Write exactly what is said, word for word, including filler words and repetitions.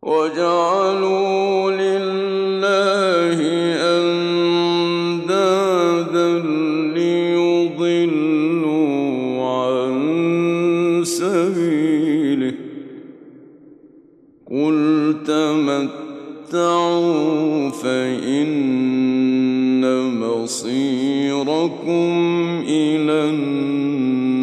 وجعلوا لله أندادا ليضلوا عن سبيله قل تمتعوا فإن مصيركم إلى النار